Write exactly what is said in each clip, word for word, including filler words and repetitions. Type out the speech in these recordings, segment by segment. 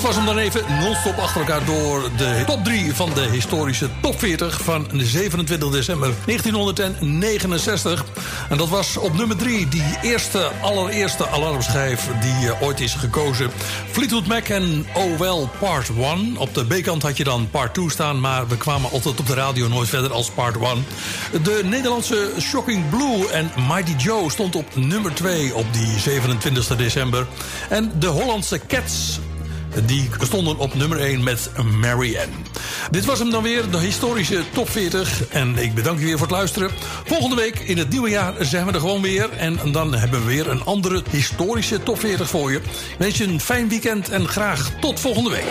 was hem dan even non-stop achter elkaar door de top drie van de historische top veertig van zevenentwintig december negentienhonderdnegenenzestig. En dat was op nummer drie die eerste, allereerste alarmschijf die uh, ooit is gekozen. Fleetwood Mac en Oh Well Part één. Op de B-kant had je dan Part twee staan, maar we kwamen altijd op de radio nooit verder als Part één. De Nederlandse Shocking Blue en Mighty Joe stond op nummer twee op die zevenentwintigste december. En de Hollandse Cats, die stonden op nummer één met Marianne. Dit was hem dan weer, de historische top veertig. En ik bedank u weer voor het luisteren. Volgende week in het nieuwe jaar zijn we er gewoon weer. En dan hebben we weer een andere historische top veertig voor je. Ik wens je een fijn weekend en graag tot volgende week.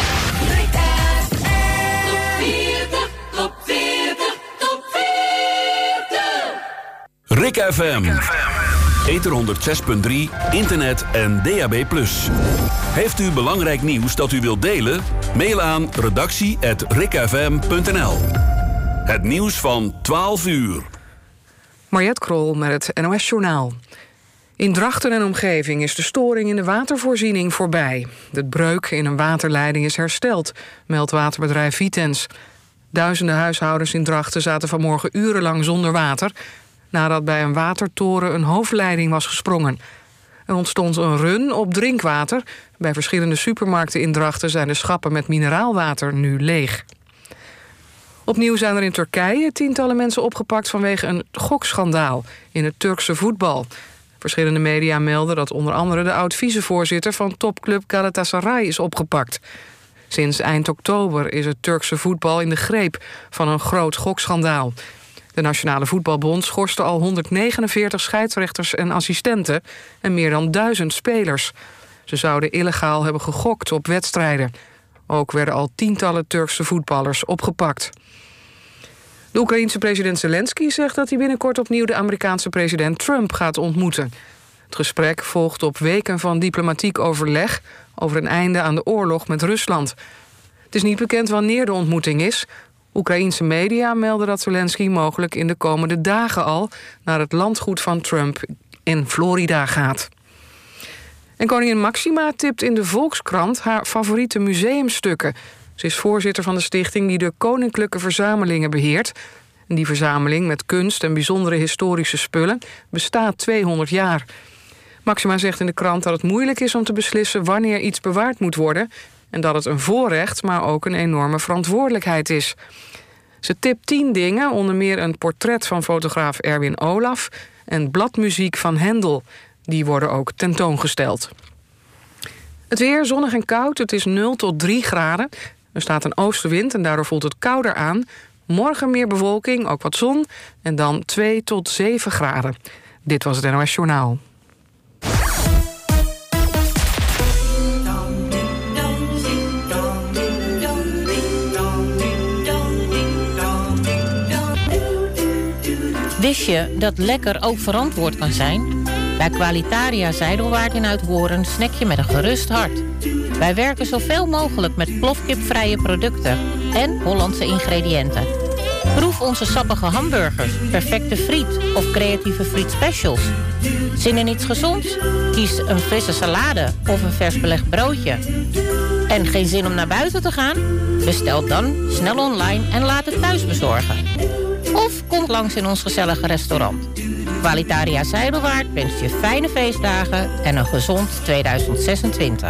Rick F M. Ether honderdzes punt drie, internet en D A B plus. Heeft u belangrijk nieuws dat u wilt delen? Mail aan redactie at rickfm punt n l. Het nieuws van twaalf uur. Mariette Krol met het N O S-journaal. In Drachten en omgeving is de storing in de watervoorziening voorbij. De breuk in een waterleiding is hersteld, meldt waterbedrijf Vitens. Duizenden huishoudens in Drachten zaten vanmorgen urenlang zonder water, nadat bij een watertoren een hoofdleiding was gesprongen. Er ontstond een run op drinkwater. Bij verschillende supermarkten in Drachten zijn de schappen met mineraalwater nu leeg. Opnieuw zijn er in Turkije tientallen mensen opgepakt vanwege een gokschandaal in het Turkse voetbal. Verschillende media melden dat onder andere de oud-vicevoorzitter van topclub Galatasaray is opgepakt. Sinds eind oktober is het Turkse voetbal in de greep van een groot gokschandaal. De Nationale Voetbalbond schorste al honderdnegenenveertig scheidsrechters en assistenten en meer dan duizend spelers. Ze zouden illegaal hebben gegokt op wedstrijden. Ook werden al tientallen Turkse voetballers opgepakt. De Oekraïense president Zelensky zegt dat hij binnenkort opnieuw de Amerikaanse president Trump gaat ontmoeten. Het gesprek volgt op weken van diplomatiek overleg over een einde aan de oorlog met Rusland. Het is niet bekend wanneer de ontmoeting is. Oekraïense media melden dat Zelensky mogelijk in de komende dagen al naar het landgoed van Trump in Florida gaat. En koningin Maxima tipt in de Volkskrant haar favoriete museumstukken. Ze is voorzitter van de stichting die de Koninklijke Verzamelingen beheert. En die verzameling met kunst en bijzondere historische spullen bestaat tweehonderd jaar. Maxima zegt in de krant dat het moeilijk is om te beslissen wanneer iets bewaard moet worden en dat het een voorrecht, maar ook een enorme verantwoordelijkheid is. Ze tipt tien dingen, onder meer een portret van fotograaf Erwin Olaf en bladmuziek van Hendel. Die worden ook tentoongesteld. Het weer zonnig en koud, het is nul tot drie graden. Er staat een oostenwind en daardoor voelt het kouder aan. Morgen meer bewolking, ook wat zon en dan twee tot zeven graden. Dit was het N O S Journaal. Wist je dat lekker ook verantwoord kan zijn? Bij Qualitaria Zijdelwaard in Uithoorn snack je met een gerust hart. Wij werken zoveel mogelijk met plofkipvrije producten en Hollandse ingrediënten. Proef onze sappige hamburgers, perfecte friet of creatieve frietspecials. Zin in iets gezonds? Kies een frisse salade of een vers belegd broodje. En geen zin om naar buiten te gaan? Bestel dan snel online en laat het thuis bezorgen. Of kom langs in ons gezellige restaurant. Qualitaria Zijdelwaard wenst je fijne feestdagen en een gezond tweeduizend zesentwintig.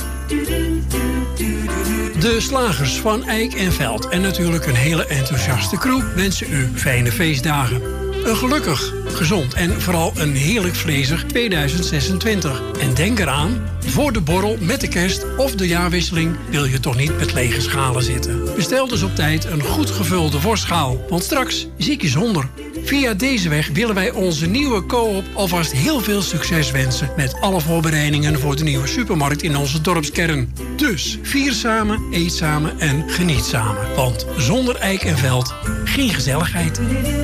De slagers van Eijk en Veld en natuurlijk een hele enthousiaste crew wensen u fijne feestdagen. Een gelukkig, gezond en vooral een heerlijk vlezig tweeduizend zesentwintig. En denk eraan, voor de borrel met de kerst of de jaarwisseling wil je toch niet met lege schalen zitten. Bestel dus op tijd een goed gevulde worstschaal, want straks zie ik je zonder. Via deze weg willen wij onze nieuwe co-op alvast heel veel succes wensen met alle voorbereidingen voor de nieuwe supermarkt in onze dorpskern. Dus vier samen, eet samen en geniet samen. Want zonder Eijk en Veld geen gezelligheid.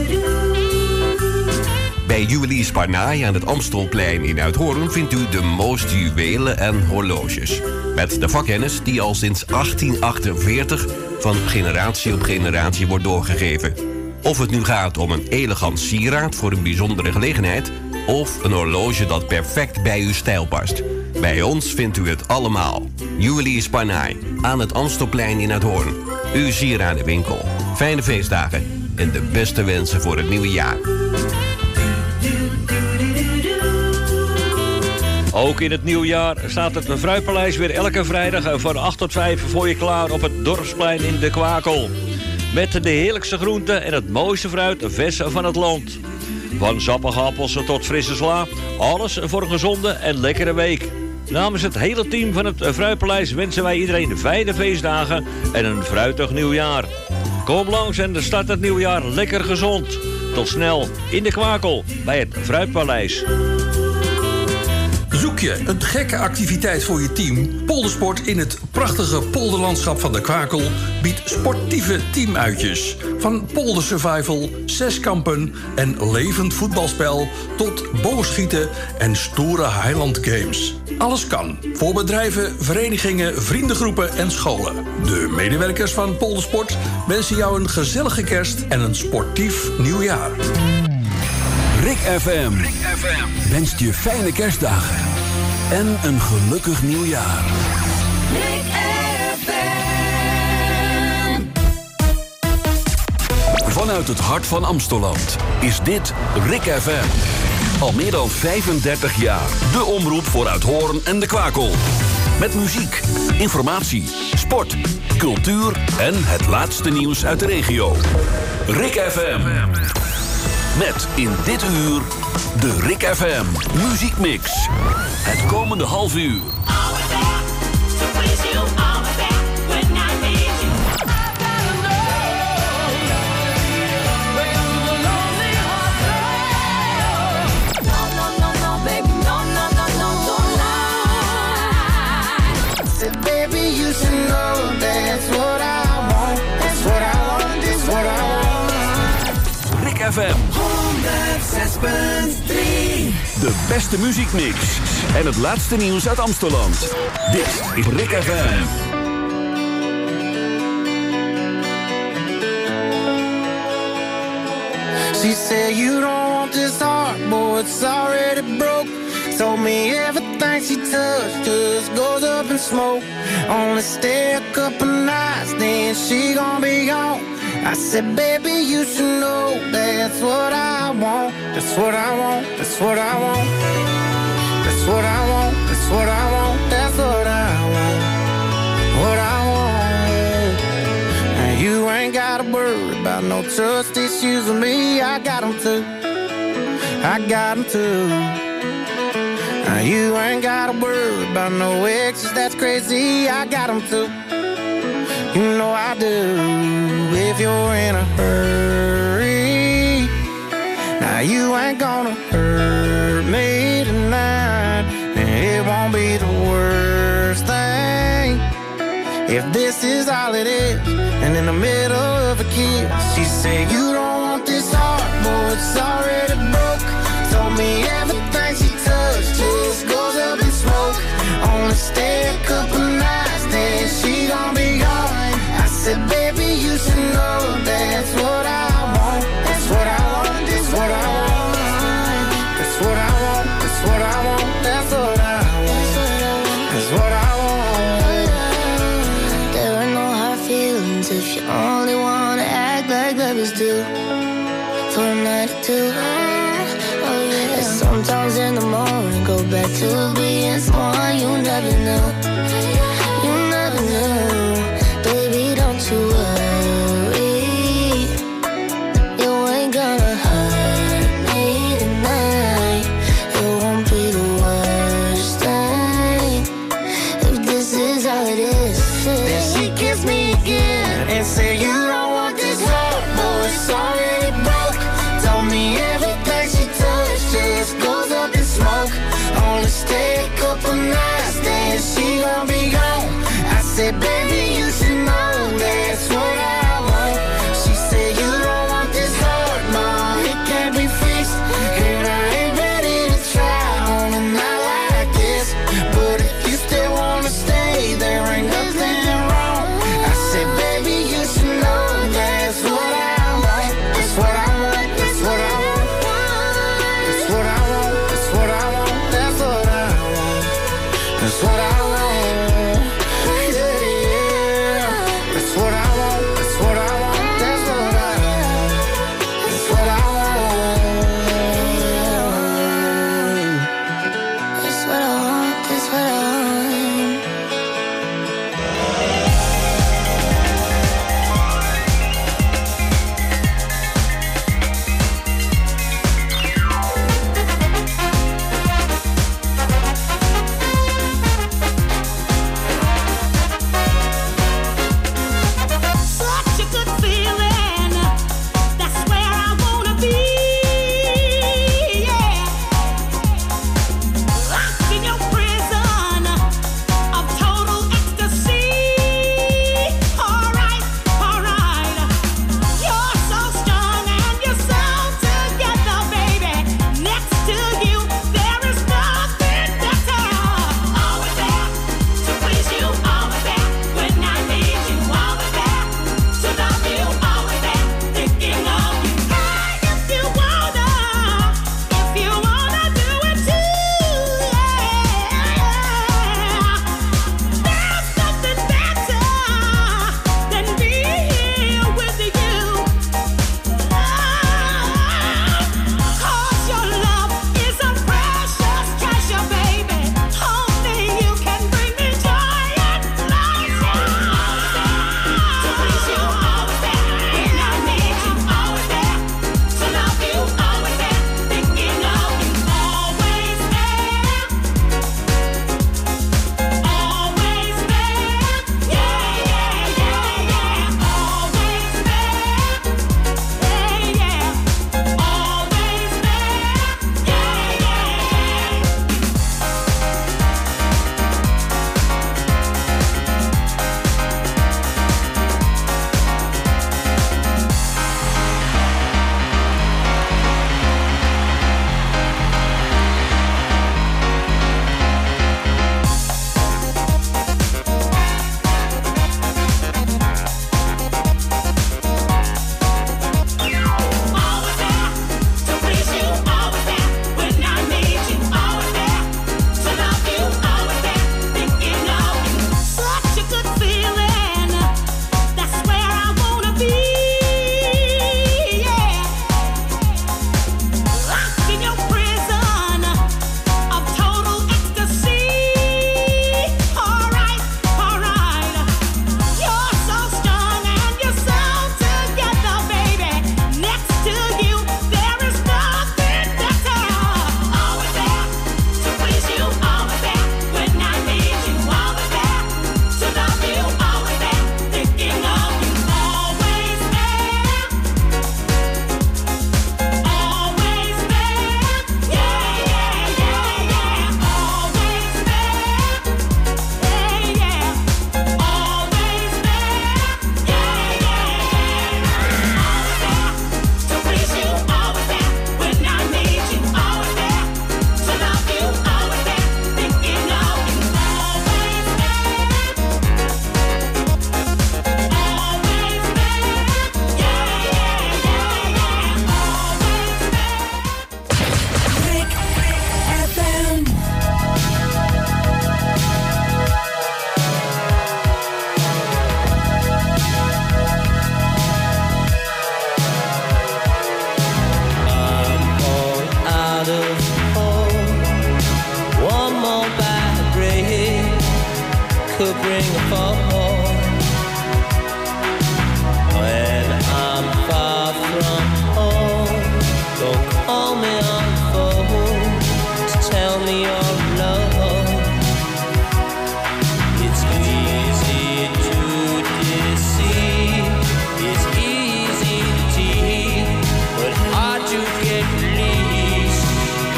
Bij Juwelier Sparnaai aan het Amstelplein in Uithoorn vindt u de mooiste juwelen en horloges. Met de vakkennis die al sinds achttien achtenveertig van generatie op generatie wordt doorgegeven. Of het nu gaat om een elegant sieraad voor een bijzondere gelegenheid of een horloge dat perfect bij uw stijl past. Bij ons vindt u het allemaal. Juweliers Parnay aan het Amstelplein in Uithoorn. Uw sieradenwinkel. Fijne feestdagen en de beste wensen voor het nieuwe jaar. Ook in het nieuwjaar staat het Fruitpaleis weer elke vrijdag van acht tot vijf voor je klaar op het Dorpsplein in de Kwakel. Met de heerlijkste groenten en het mooiste fruit vers van het land. Van sappige appels tot frisse sla, alles voor een gezonde en lekkere week. Namens het hele team van het Fruitpaleis wensen wij iedereen fijne feestdagen en een fruitig nieuwjaar. Kom langs en start het nieuwjaar lekker gezond. Tot snel in de Kwakel bij het Fruitpaleis. Zoek je een gekke activiteit voor je team? Poldersport in het prachtige polderlandschap van de Kwakel biedt sportieve teamuitjes. Van poldersurvival, zeskampen en levend voetbalspel tot boogschieten en stoere Highland Games. Alles kan. Voor bedrijven, verenigingen, vriendengroepen en scholen. De medewerkers van Poldersport wensen jou een gezellige kerst en een sportief nieuwjaar. Rick F M wenst je fijne kerstdagen en een gelukkig nieuwjaar. Rick F M. Vanuit het hart van Amstelland is dit Rick F M. Al meer dan vijfendertig jaar de omroep voor Uithoorn en de Kwakel. Met muziek, informatie, sport, cultuur en het laatste nieuws uit de regio. Rick F M. Met in dit uur de Rick F M Muziekmix. Het komende half uur. Rick F M. honderdzes punt drie. De beste muziekmix. En het laatste nieuws uit Amstelland. Dit is Rick F M. She said you don't want this heart, boy, it's already broke. Told me everything she touched just goes up in smoke. Only stay a couple nights, then she gon' be gone. I said, baby, you should know that's what I want. That's what I want, that's what I want. That's what I want, that's what I want. That's what I want, what I want. And you ain't gotta worry about no trust issues with me. I got them too, I got them too. Now you ain't gotta worry about no exes, that's crazy. I got them too, you know I do. If you're in a hurry, now you ain't gonna hurt me tonight. And it won't be the worst thing if this is all it is. And in the middle of a kiss, she said, you don't want this heart, boy, it's already broke. Told me everything she touched just goes up in smoke. Only stay a couple nights, then she gon' be gone. I said, baby, you should know that's what I want. That's what I want, that's what I want. That's what I want, that's what I want. That's what I want, that's what I want. There are no hard feelings if you only wanna act like babies do. For a night or two, oh yeah. And sometimes in the morning go back to being someone you never knew. You never knew. Baby, don't you worry, you ain't gonna hurt me tonight. It won't be the worst thing if this is all it is. Then she kissed me again and said, you don't want this heart, boy, it's already broke. Told me everything she touched just goes up in smoke. Only stay a couple nights, then she gon' be bring a phone. When I'm far from home, don't call me on the phone to tell me you're alone. It's easy to deceive, it's easy to tease, but hard to get released.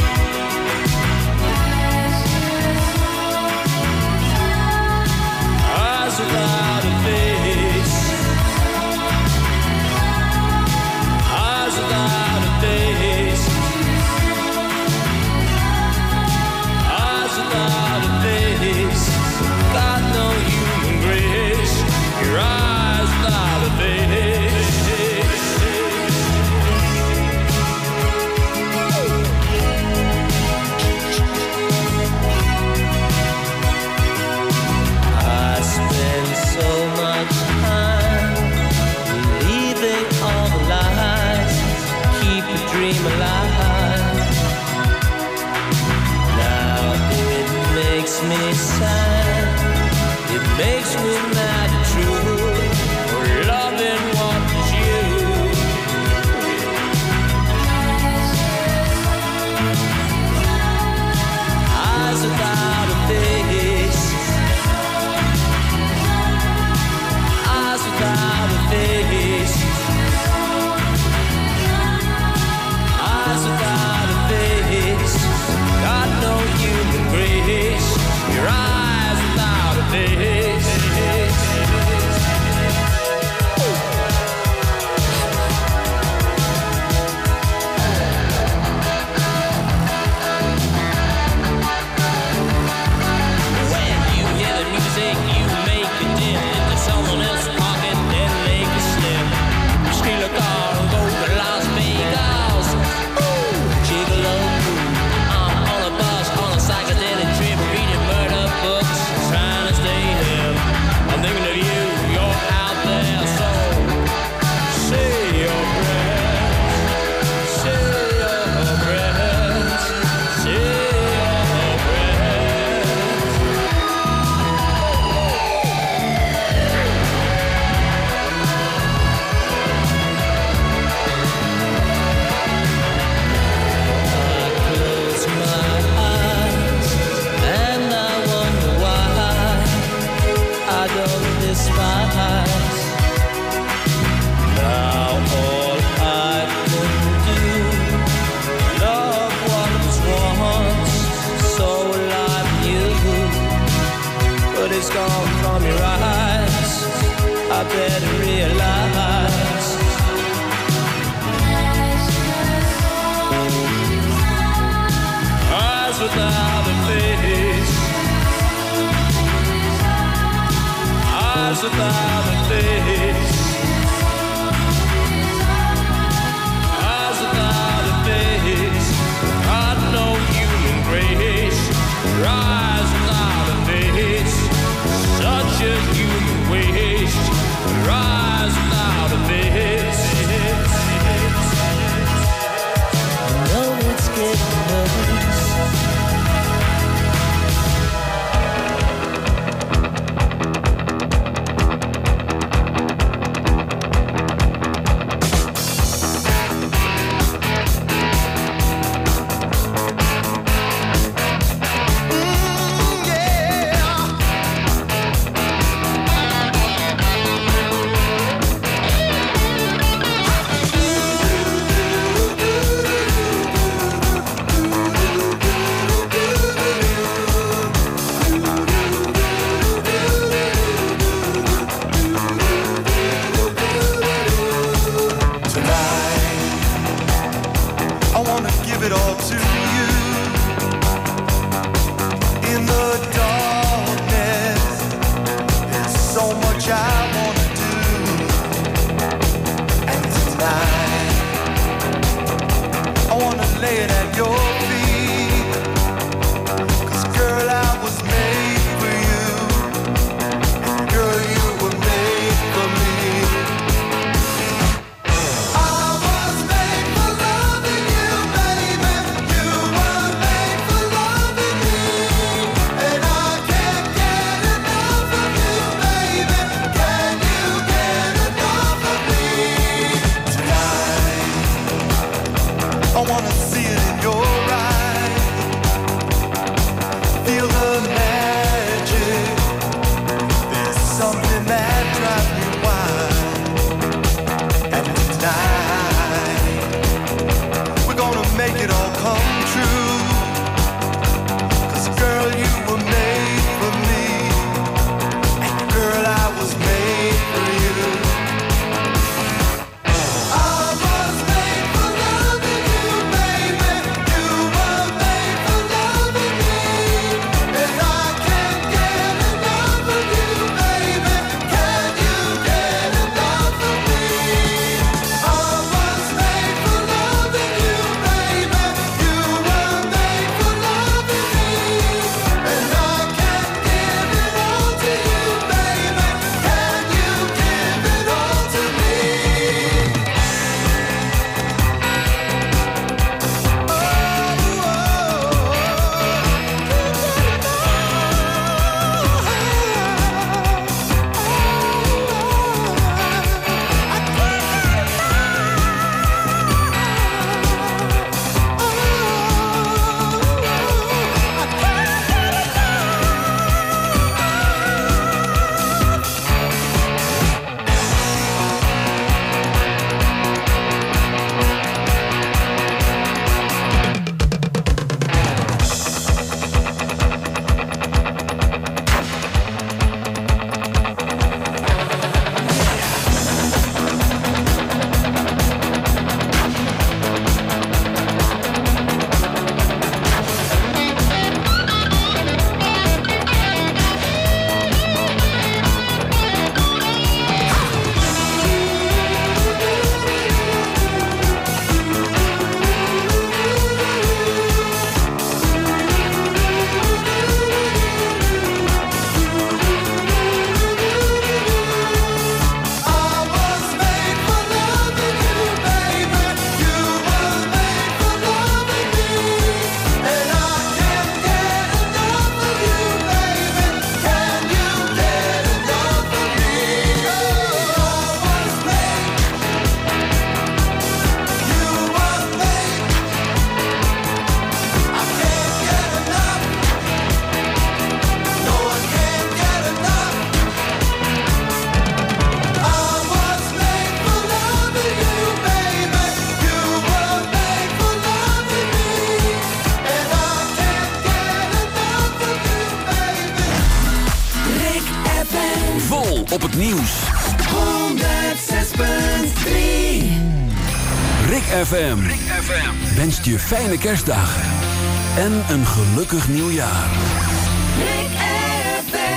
Eyes without a face, eyes without a face, eyes without a face. Got no human grace. Your eyes without a face. I spend so much time believing all the lies, keep a dream alive. Now it makes me sad, it makes me mad and true, for loving what is you. Eyes without a face, eyes without a face, eyes without a face. Got no human grace. Your eyes without a face. When you hear the music, you make it dim into someone else's pocket, then make it slim. Steal a car and go to Las Vegas. Ooh, gigolo. I'm on a bus, on a psychedelic trip, reading murder books, trying to stay hip. I'm thinking of you, you're out there, so say your prayers, say your prayers, say your prayers. I close my eyes and I wonder why I don't despise. Now all I can do, love what was once so alive in you, but it's gone from your eyes. I better realize. Eyes without a face, eyes without a face, eyes without a face. Got no human grace. Your eyes without a face, such a human waste. Your eyes without a face. I know it's getting worse. make it all come true. 'Cause girl, you were made for me, and girl, I was made for you. I was made for loving you, baby. You were made for loving me, and I can't get enough of you, baby. Can you get enough of me? I was made for loving you, baby. You were made for loving me, and I can't give it all to you, baby. Can you give it all to me? Op het nieuws. honderd zes punt drie Rick F M wenst je fijne kerstdagen en een gelukkig nieuwjaar. Rick F M.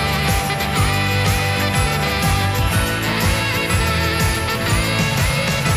Thank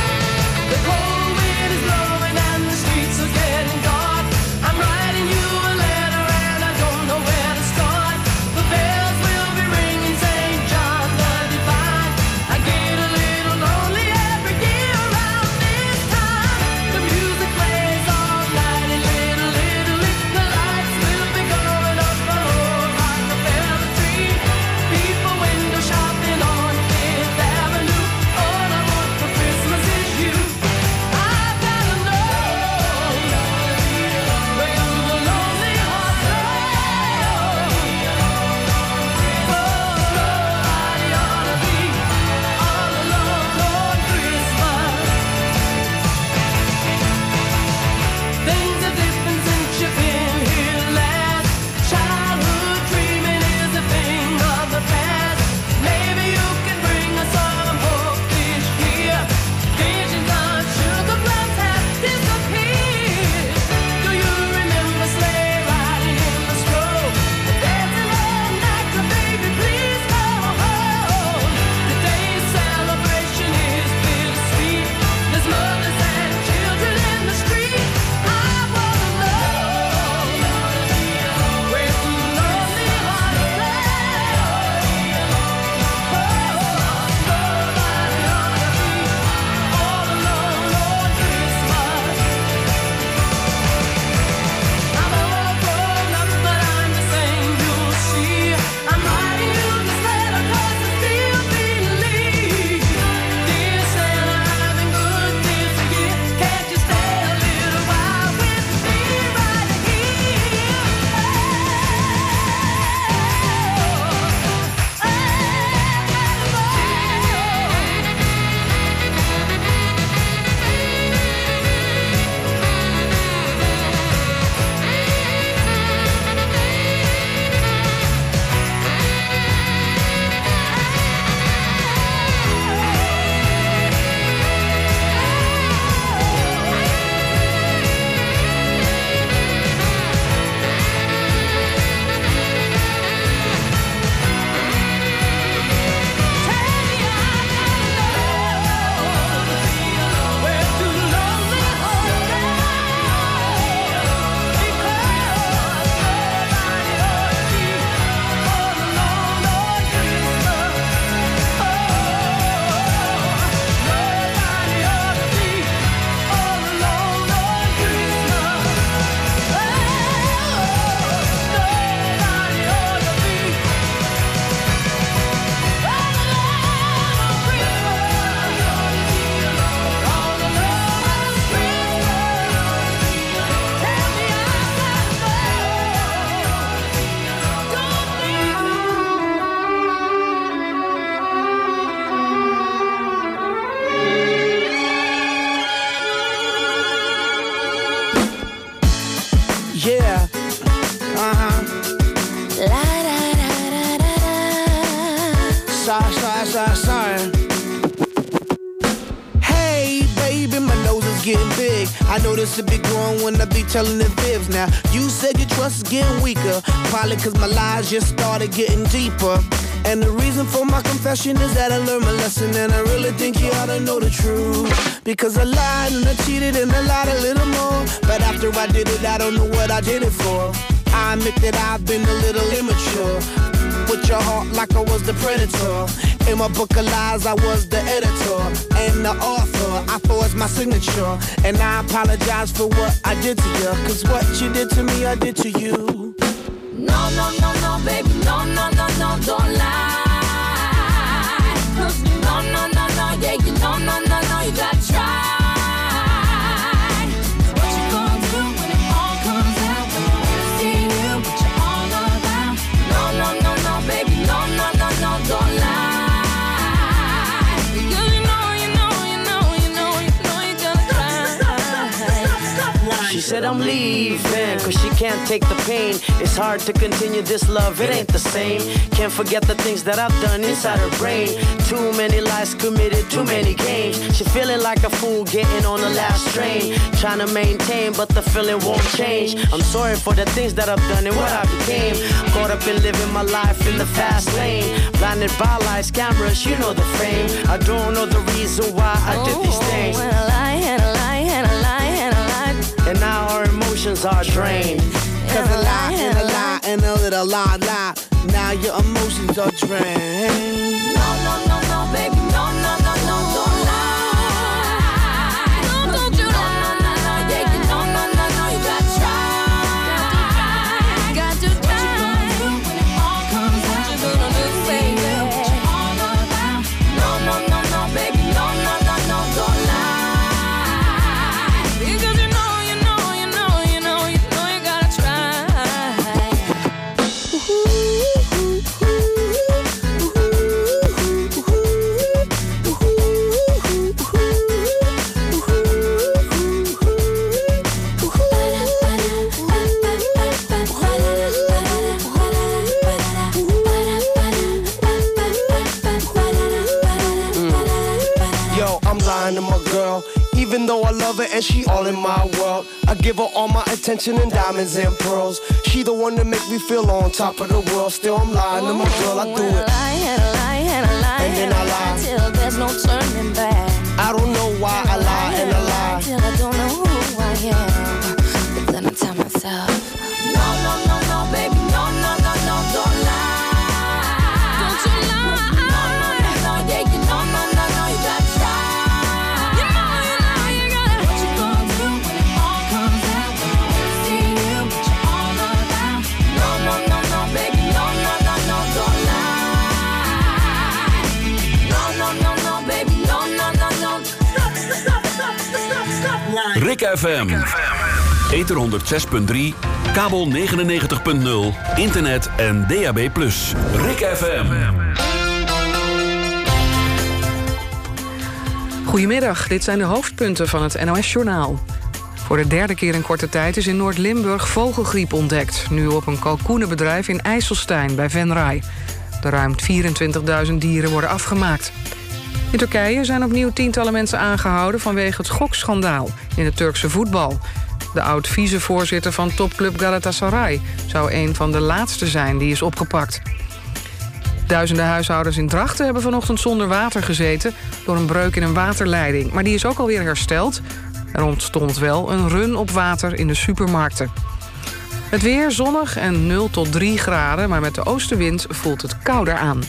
sorry. Hey, baby, my nose is getting big. I know this a big one when I be telling the fibs. Now, you said your trust is getting weaker. Probably cause my lies just started getting deeper. And the reason for my confession is that I learned my lesson. And I really think you ought to know the truth. Because I lied and I cheated and I lied a little more. But after I did it, I don't know what I did it for. I admit that I've been a little immature. With your heart like I was the predator. In my book of lies, I was the editor and the author. I forged my signature, and I apologize for what I did to you. Cause what you did to me, I did to you. No, no, no, no, baby, no, no, no, no, don't lie. No, no, no, no, yeah, you no, no, no, no, you gotta try. What you gonna do when it all comes out? When you see you, what you all about? No, no, no, no, baby, no, no, no, no, don't lie. Because you know, you know, you know, you know, you know you gotta try. She said I'm leaving, cause she can't take the pain. It's hard to continue this love, it ain't the same. Can't forget the things that I've done inside her brain. Too many lies committed, too many games. She feeling like a fool getting on the last train. Trying to maintain, but the feeling won't change. I'm sorry for the things that I've done and what I became. Caught up in living my life in the fast lane. Blinded by lights, cameras, you know the fame. I don't know the reason why I did these things. And a lie, and a lie, and a lie, and a lie. And now our emotions are drained. Cause a lie and a lie and a little lie, lie. Now your emotions are drained. No, no, no, no, baby, no, no, no, no, don't lie. No, don't you lie. No, no, no, yeah, you no, no, no, no, you gotta try. Got to try. What you gonna do when it all comes out? What you gonna do, baby? What you all about? No, no, no, no, baby, no, no, no, no, don't lie. Because you know, you know, you know, you know, you know you gotta try. Yo, I'm lying to my girl. Even though I love her and she all in my world, I give her all my attention and diamonds and pearls. She the one that make me feel on top of the world. Still I'm lying to my girl, I do it. And a lie, and a lie, and a lie, And then I lie. till there's no turning back. I don't know why I lie and I lie. Till I don't know who I am. But then I tell myself, no, no, no, no, baby, no, no, no, no, don't lie. Don't you lie. No, no, no, no, yeah, you no, no, no, no, you gotta try. You know, you know, you gotta. What you gonna do when it all comes out? When you see you, what you all about? No, no, no, no, baby, no, no, no, no, don't lie. No, no, no, no, baby, no, no, no, no. Stop, stop, stop, stop, stop, lying. Rick F M. Ether honderd zes punt drie, kabel negenennegentig punt nul, internet en D A B plus. Rick F M. Goedemiddag, dit zijn de hoofdpunten van het N O S-journaal. Voor de derde keer in korte tijd is in Noord-Limburg vogelgriep ontdekt. Nu op een kalkoenenbedrijf in IJsselstein bij Venray. De ruim vierentwintigduizend dieren worden afgemaakt. In Turkije zijn opnieuw tientallen mensen aangehouden vanwege het gokschandaal in het Turkse voetbal. De oud-vicevoorzitter van topclub Galatasaray zou een van de laatste zijn die is opgepakt. Duizenden huishoudens in Drachten hebben vanochtend zonder water gezeten door een breuk in een waterleiding. Maar die is ook alweer hersteld. Er ontstond wel een run op water in de supermarkten. Het weer zonnig en nul tot drie graden, maar met de oostenwind voelt het kouder aan.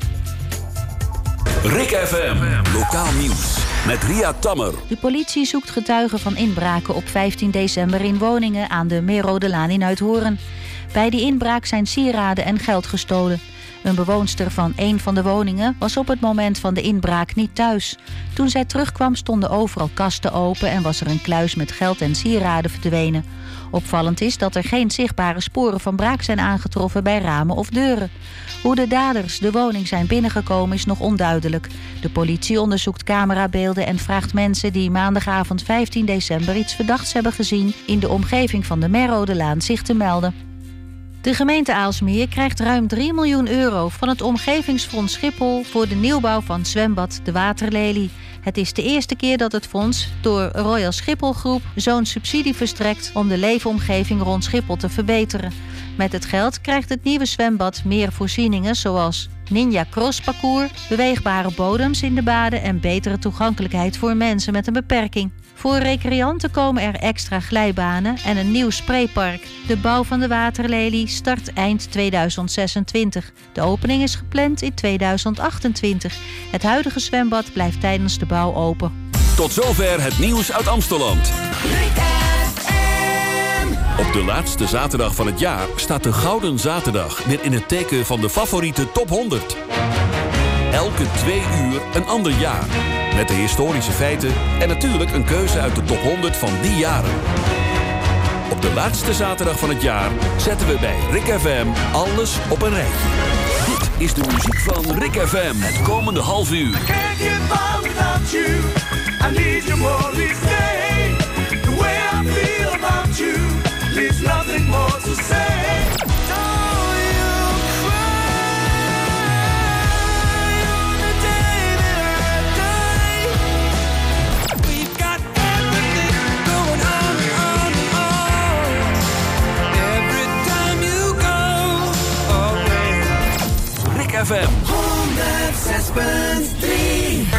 Rick F M. Lokaal nieuws. Met Ria Tammer. De politie zoekt getuigen van inbraken op vijftien december in woningen aan de Meerrodelaan in Uithoorn. Bij die inbraak zijn sieraden en geld gestolen. Een bewoonster van een van de woningen was op het moment van de inbraak niet thuis. Toen zij terugkwam stonden overal kasten open en was er een kluis met geld en sieraden verdwenen. Opvallend is dat er geen zichtbare sporen van braak zijn aangetroffen bij ramen of deuren. Hoe de daders de woning zijn binnengekomen is nog onduidelijk. De politie onderzoekt camerabeelden en vraagt mensen die maandagavond vijftien december iets verdachts hebben gezien in de omgeving van de Meerrodelaan zich te melden. De gemeente Aalsmeer krijgt ruim drie miljoen euro van het Omgevingsfonds Schiphol voor de nieuwbouw van zwembad De Waterlelie. Het is de eerste keer dat het fonds door Royal Schiphol Groep zo'n subsidie verstrekt om de leefomgeving rond Schiphol te verbeteren. Met het geld krijgt het nieuwe zwembad meer voorzieningen zoals Ninja Cross parcours, beweegbare bodems in de baden en betere toegankelijkheid voor mensen met een beperking. Voor recreanten komen er extra glijbanen en een nieuw spraypark. De bouw van de Waterlelie start eind tweeduizend zesentwintig. De opening is gepland in tweeduizend achtentwintig. Het huidige zwembad blijft tijdens de bouw open. Tot zover het nieuws uit Amsteland. Op de laatste zaterdag van het jaar staat de Gouden Zaterdag weer in het teken van de favoriete top honderd. Elke twee uur een ander jaar. Met de historische feiten en natuurlijk een keuze uit de top honderd van die jaren. Op de laatste zaterdag van het jaar zetten we bij Rick F M alles op een rijtje. Dit is de muziek van Rick F M het komende half uur. I can't get by without you. I need you more each day. The way I feel about you leaves nothing more to say. F M honderd zes punt drie.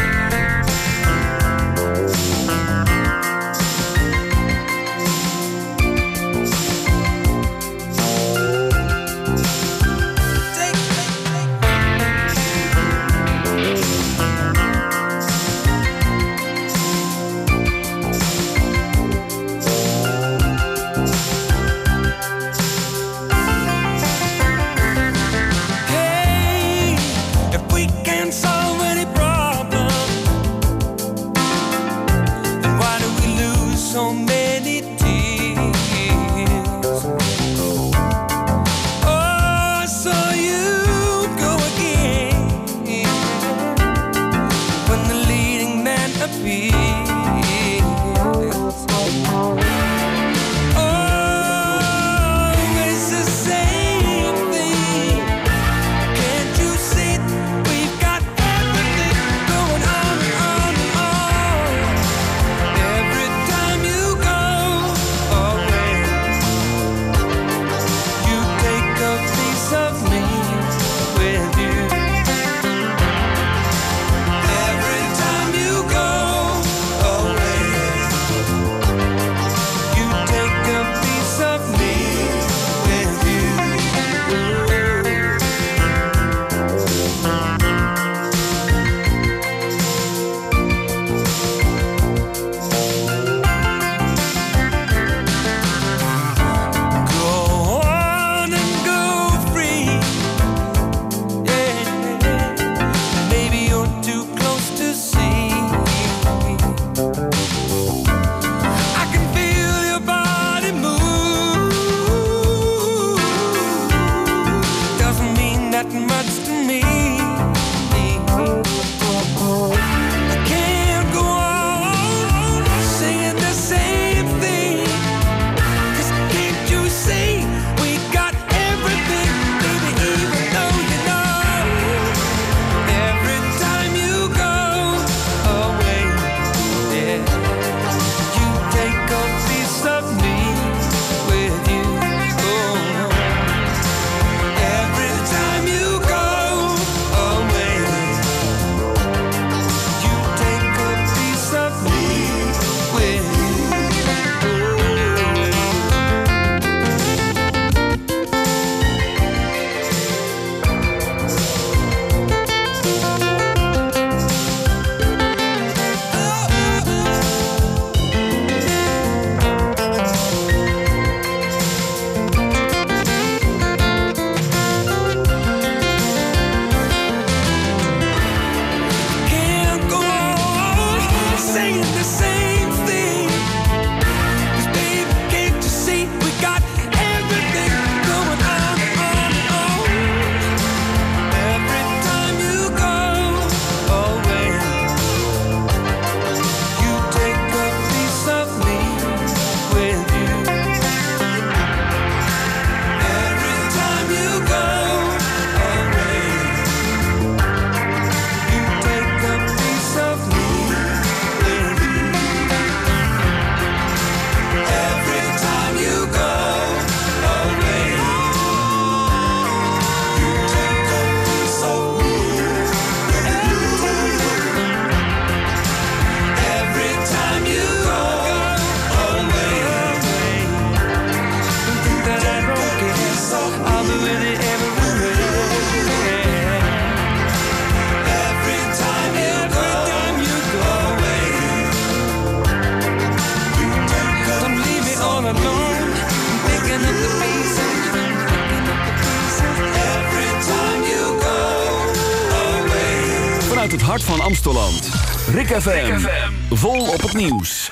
van Amsteland. Rick F M. Vol op het nieuws.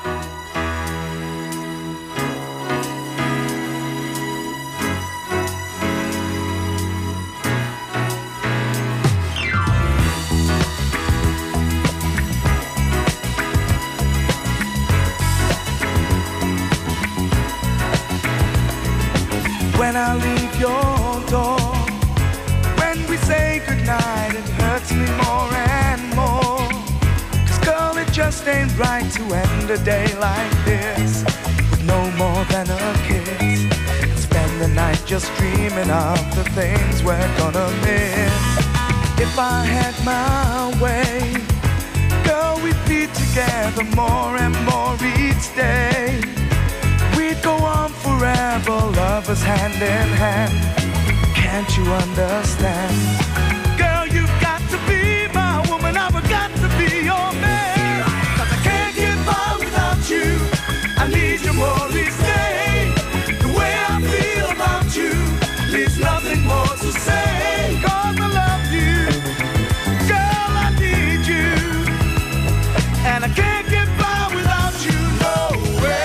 When I leave your door, when we say goodnight, it hurts me more and more. Cause girl, it just ain't right to end a day like this with no more than a kiss, and spend the night just dreaming of the things we're gonna miss. If I had my way, girl, we'd be together more and more each day. We'd go on forever, lovers hand in hand. Can't you understand? Girl, you've got to be my woman, I've got to be your man. Cause I can't get by without you, I need you more each day. The way I feel about you leaves nothing more to say. Cause I love you, girl, I need you, and I can't get by without you, no way.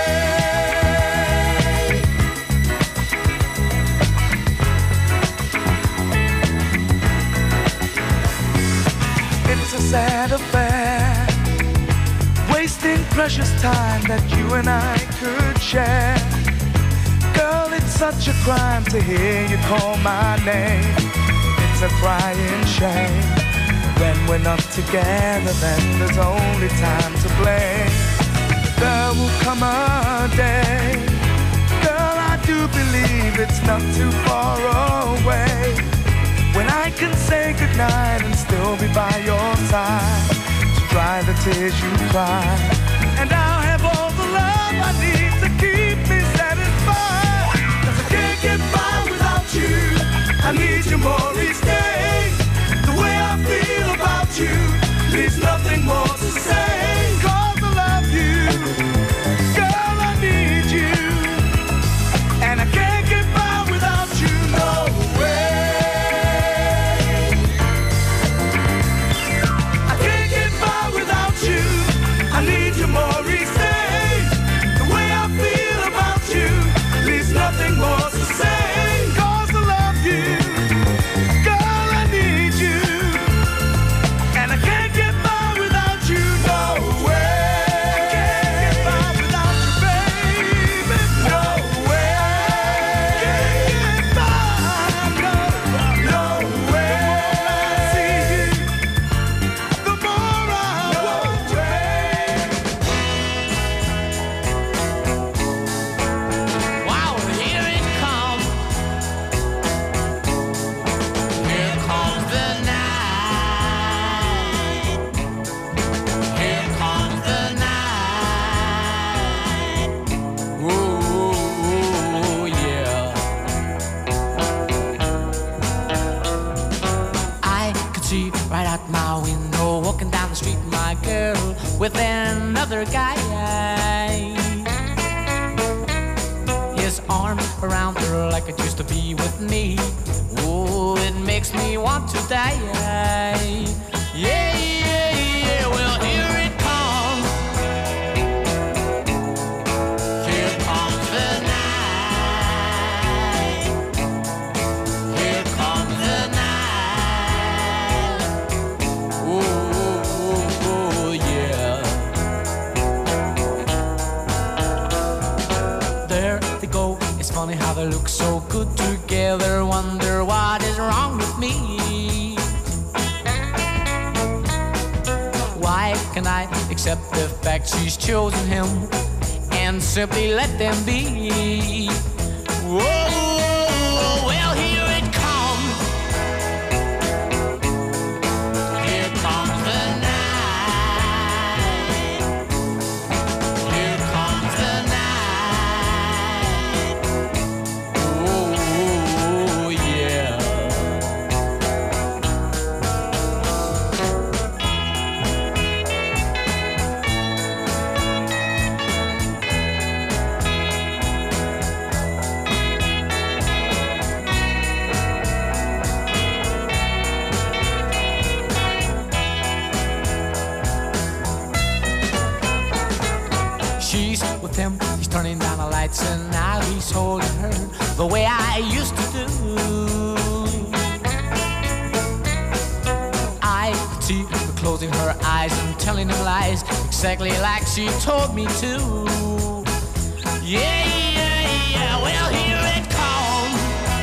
It's a sad affair, wasting precious time that you and I could share. Girl, it's such a crime to hear you call my name. It's a crying shame. When we're not together, then there's only time to blame. There will come a day, girl, I do believe it's not too far away, when I can say goodnight and still be by your side to dry the tears you cry. And I'll have all the love I need to keep me satisfied. Cause I can't get by without you, I need you more each day. The way I feel about you leaves nothing more to say. Cause I love you, girl, I need you, and I can't get by without you, no way. I need you more each day. The way I feel about you leaves nothing more to say. Cause I love you, girl, I need you, and I can't get by without you, no way. I can't get by without you, baby, no way. Can't get by, no, no way. I see you, the more I want you. Right out my window, walking down the street, my girl with another guy. His arm around her like it used to be with me. Oh, it makes me want to die. Yeah, yeah, yeah. Well, here it comes. Here comes the night. Here comes the night. It's funny how they look so good together. Wonder what is wrong with me. Why can I accept the fact she's chosen him and simply let them be? Whoa, well, here it comes. Here comes the night. Here comes the night. nights and now he's holding her the way I used to do. I could see her closing her eyes and telling him lies exactly like she told me to. Yeah, yeah, yeah, well here it comes.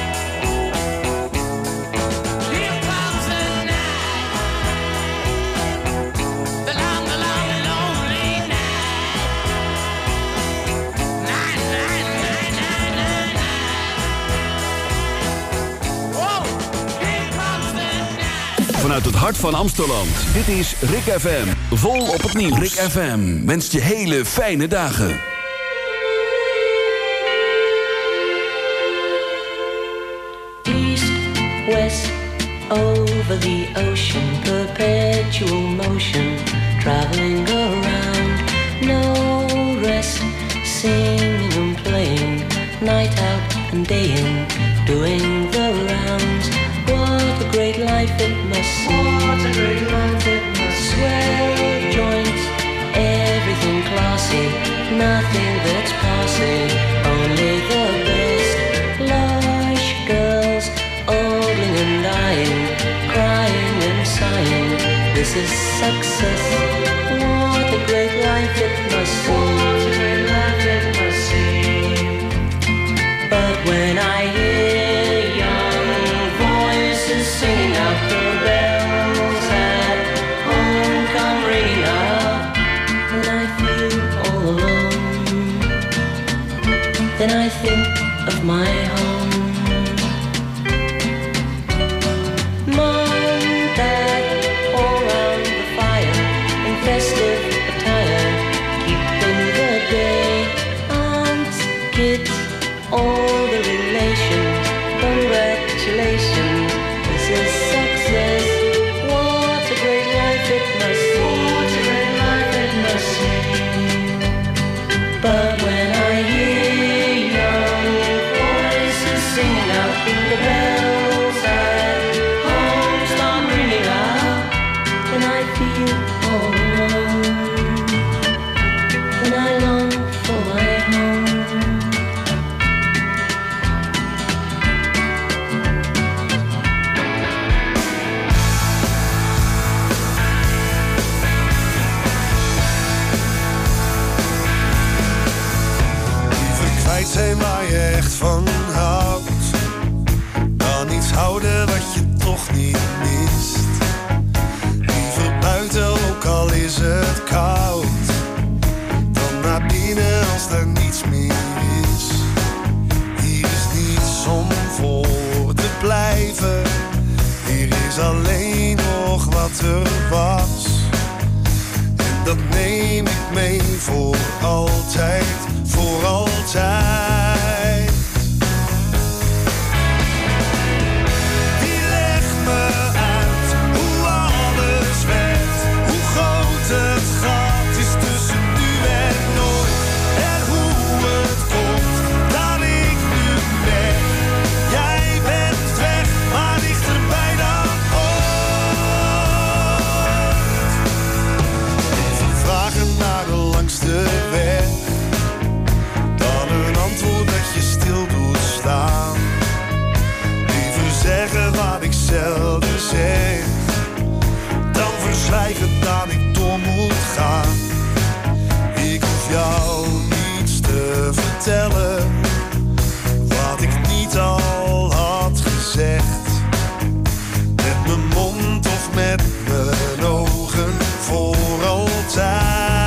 Here comes the night, the long, the long, lonely night. Night, night, night, night, night, night. Whoa, here comes the night. Vanuit het hart van Amsterdam. Dit is Rick F M. Vol op het nieuws. Rick F M wenst je hele fijne dagen. East, west, over the ocean, perpetual motion, traveling around, no rest, singing and playing, night out and day in, doing the rounds. What a great life it must seem. What a great life it must seem. Swell joints, everything classy, nothing that's passing, only the best. Lush girls, ogling and dying, crying and sighing. This is success. What a great life it must seem. What a great life it must seem. But when I hear young voices singing out, the bells at home come ringing out, and I feel all alone, then I think of my home. Mom, Dad, all round the fire, in festive attire, keeping the day. Aunts, kids, all the relations, congratulations, this is success. What a great life it must seem. What a great life it must seem. But when I hear young voices singing out, the bells at home start ringing out, then I feel all alone, then I long for my home. Kwijt zijn waar je echt van houdt, dan iets houden wat je toch niet mist. Liever buiten, ook al is het koud, dan naar binnen als er niets meer is. Hier is niets om voor te blijven, hier is alleen nog wat er was. En dat neem ik mee voor altijd, voor altijd. Die legt me uit hoe alles werkt, hoe groot het gat is tussen nu en nooit, en hoe het komt dat ik nu ben. Jij bent weg, maar dichterbij dan ooit. Even vragen naar de langste weg, dan een antwoord dat je stil doet staan. Liever zeggen wat ik zelden zeg, dan verzwijgen dat ik door moet gaan. Ik hoef jou niets te vertellen wat ik niet al had gezegd. Met mijn mond of met mijn ogen, voor altijd.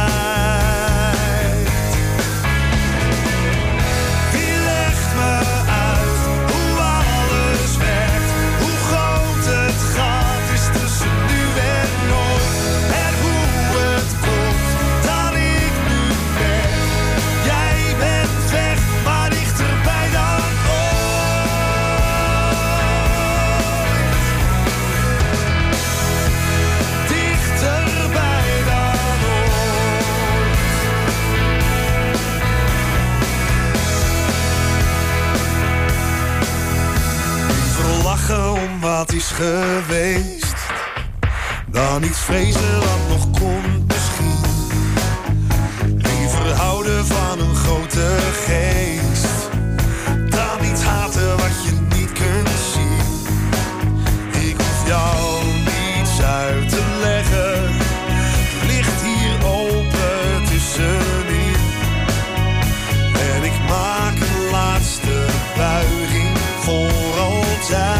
Om wat is geweest, dan iets vrezen wat nog komt misschien. Liever houden van een groot de geest. Dan niet haten wat je niet kunt zien. Ik hoef jou niets uit te leggen. Ligt hier open tussenin. En ik maak een laatste buiging voor altijd.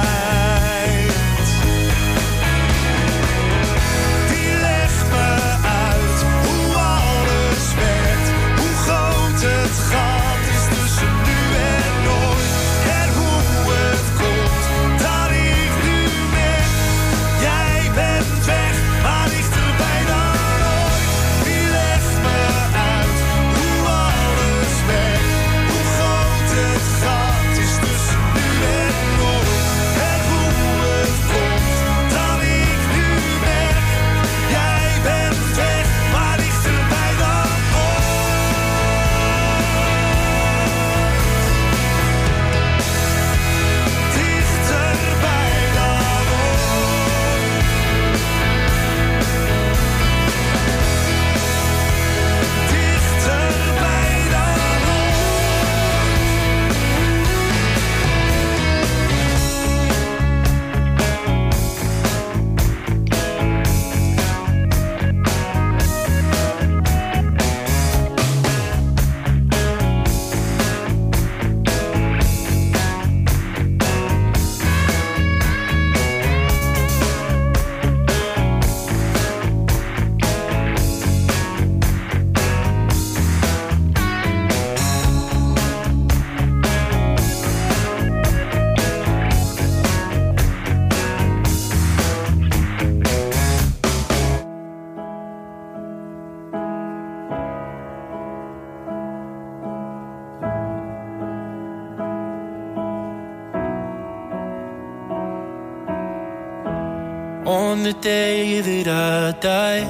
On the day that I die,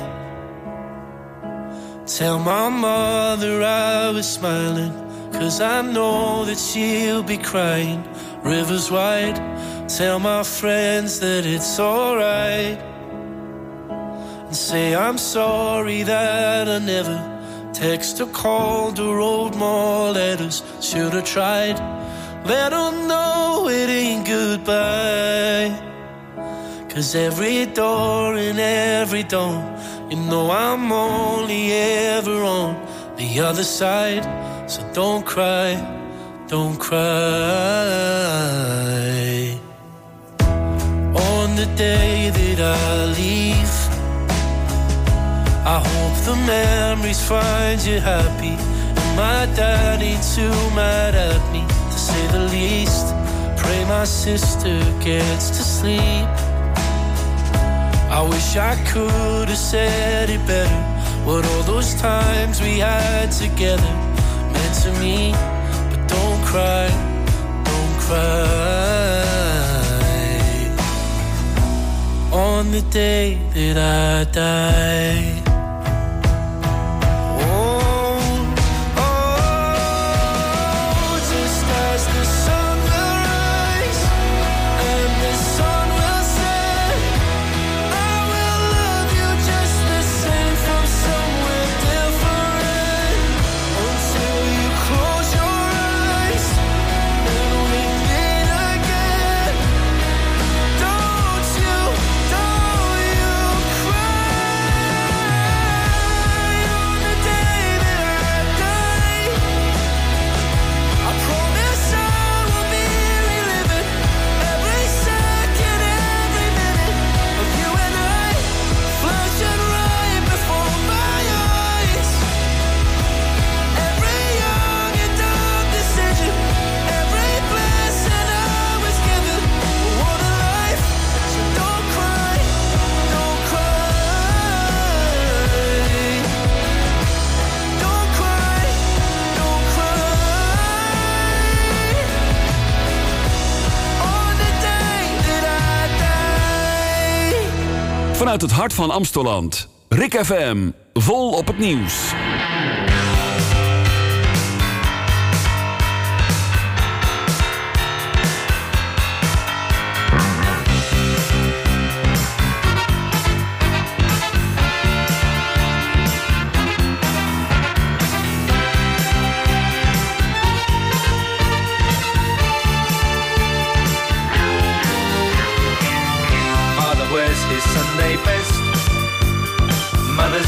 tell my mother I was smiling, 'cause I know that she'll be crying. Rivers wide, tell my friends that it's alright, and say I'm sorry that I never text or called or wrote more letters. Should have tried. Let them know it ain't goodbye. 'Cause every door and every dawn, you know I'm only ever on the other side. So don't cry, don't cry. On the day that I leave, I hope the memories find you happy. And my dad ain't too mad at me, to say the least. Pray my sister gets to sleep. I wish I could have said it better, what all those times we had together meant to me. But don't cry, don't cry. On the day that I die. Vanuit het hart van Amsteland. Rik F M, vol op het nieuws.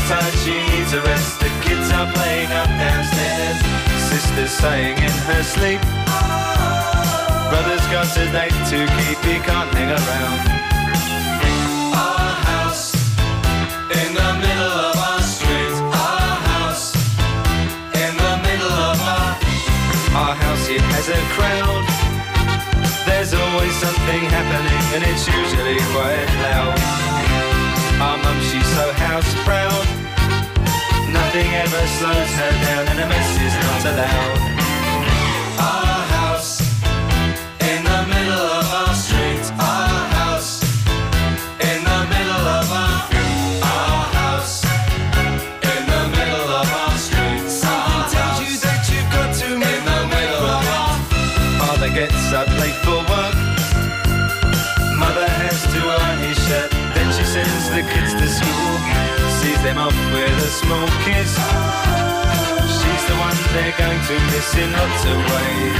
tired, she needs a rest. The kids are playing up downstairs. Sister's saying in her sleep, brother's got a date to keep, he can't hang around. Our house in the middle of our street. Our house in the middle of our Our house, it has a crowd. There's always something happening and it's usually quite loud. Our mum, she's so house proud. Nothing ever slows her down and a mess is not allowed. Our house in the middle of our street. Our house in the middle of our Our house in the middle of our street. Something tells you that you've got to move in the middle of our Father gets up late for work. Mother has to iron his shirt. Then she sends the kids to school, sees them off with a small kiss. She's the one they're going to miss in lots of ways.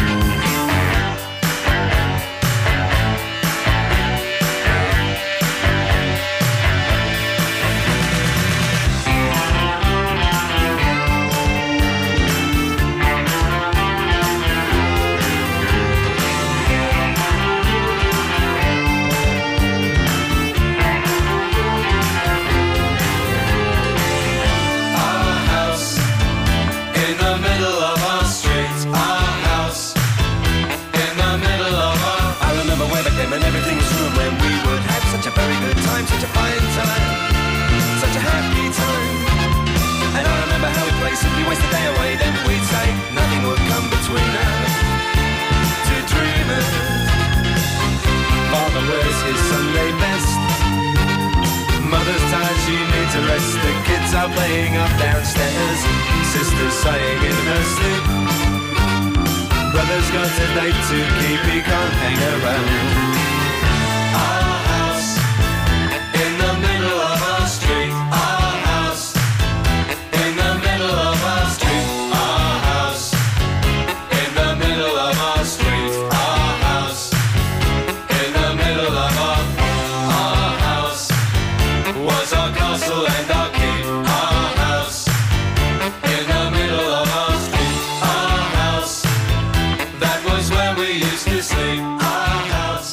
And everything was true when we would have such a very good time, such a fine time, such a happy time. And I remember how we played simply waste the day away. Then we'd say nothing would come between us. Two dreamers. Father wears his Sunday best. Mother's tired, she needs a rest. The kids are playing up downstairs. Sister's sighing in her sleep. Brother's got a date to keep, he can't hang around. Our house in the middle of our street. Our house in the middle of our street. Our house in the middle of our street. Our house in the middle of our Our house was our castle and our keep. Our house in the middle of our street. Our house, that was where we used to sleep. Our house.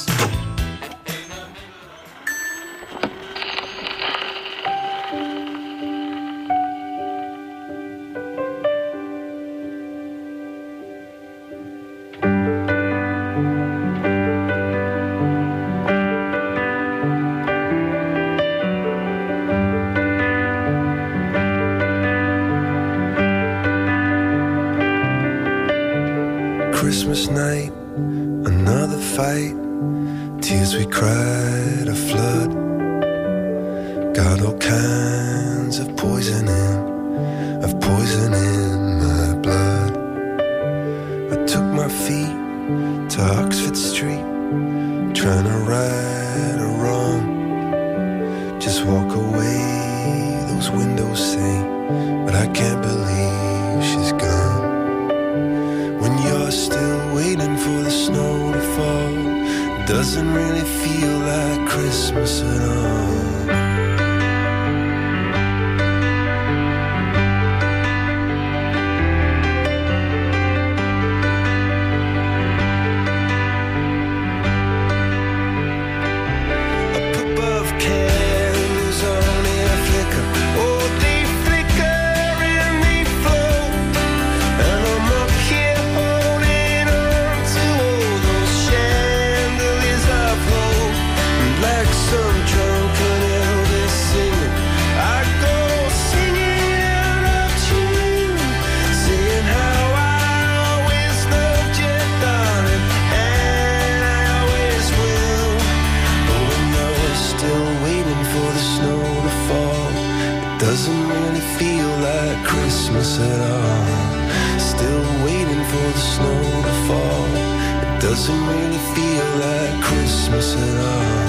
Christmas night, another fight. Tears we cried, a flood. Got all kinds of poison in, of poison in my blood. I took my feet to Oxford Street, trying to right a wrong. Just walk away, those windows say, but I can't believe she's gone. When you're still waiting for the snow to fall, it doesn't really feel like Christmas at all. Doesn't really feel like Christmas at all.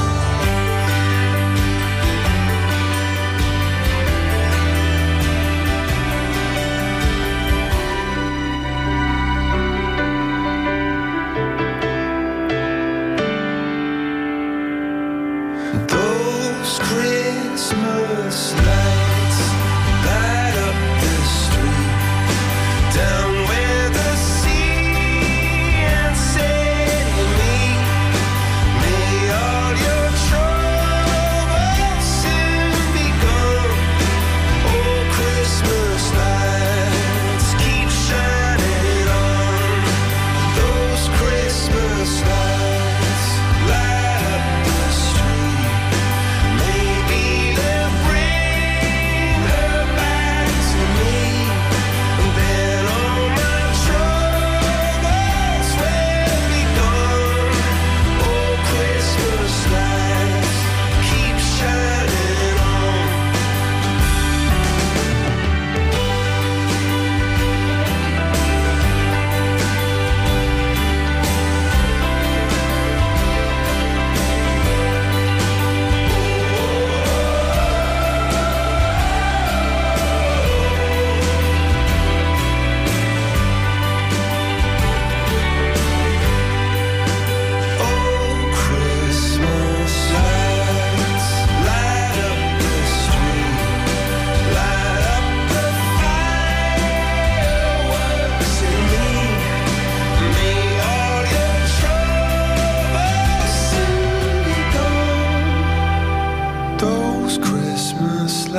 Those Christmas lights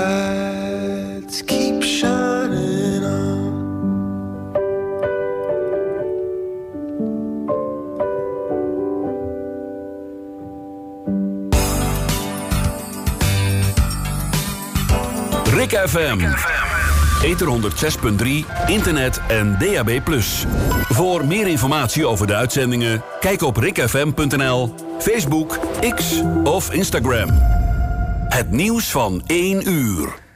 lights keep shining on. Rick F M. Ether honderdzes punt drie, internet en D A B plus. Voor meer informatie over de uitzendingen, kijk op rick f m punt n l, Facebook, X of Instagram. Het nieuws van één uur.